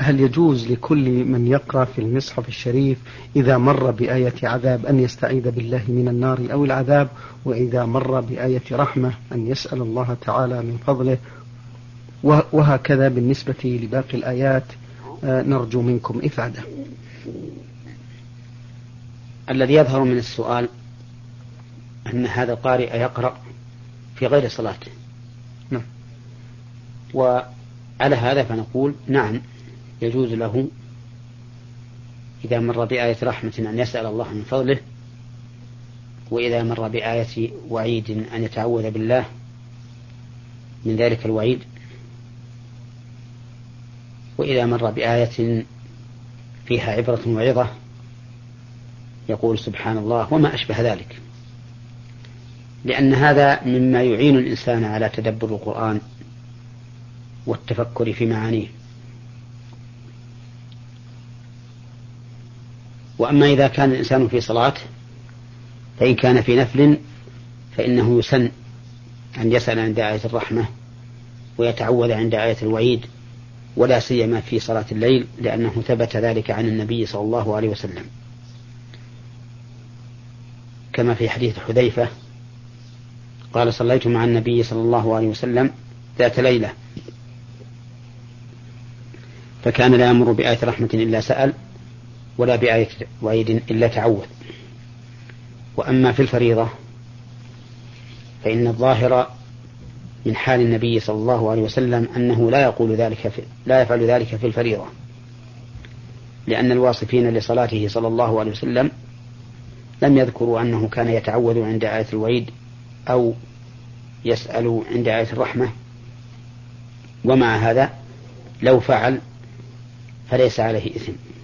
هل يجوز لكل من يقرأ في المصحف الشريف إذا مر بآية عذاب أن يستعيذ بالله من النار أو العذاب، وإذا مر بآية رحمة أن يسأل الله تعالى من فضله، وهكذا بالنسبة لباقي الآيات؟ نرجو منكم إفادة. الذي يظهر من السؤال أن هذا القارئ يقرأ في غير صلاته. نعم. وعلى هذا فنقول نعم، يجوز له إذا مر بآية رحمة أن يسأل الله من فضله، وإذا مر بآية وعيد أن يتعوذ بالله من ذلك الوعيد، وإذا مر بآية فيها عبرة وعظة يقول سبحان الله وما أشبه ذلك، لأن هذا مما يعين الإنسان على تدبر القرآن والتفكر في معانيه. وأما إذا كان الإنسان في صلاة فإن كان في نفل فإنه يسن أن يسأل عند آية الرحمة ويتعوذ عند آية الوعيد، ولا سيما في صلاة الليل، لأنه ثبت ذلك عن النبي صلى الله عليه وسلم، كما في حديث حذيفة قال صليت مع النبي صلى الله عليه وسلم ذات ليلة فكان لا يأمر بآية رحمة إلا سأل، ولا بآية وعيد إلا تعوذ. وأما في الفريضة فإن الظاهر من حال النبي صلى الله عليه وسلم أنه لا يفعل ذلك في الفريضة، لأن الواصفين لصلاته صلى الله عليه وسلم لم يذكروا أنه كان يتعوذ عند آية الوعيد أو يسأل عند آية الرحمة. ومع هذا لو فعل فليس عليه إثم.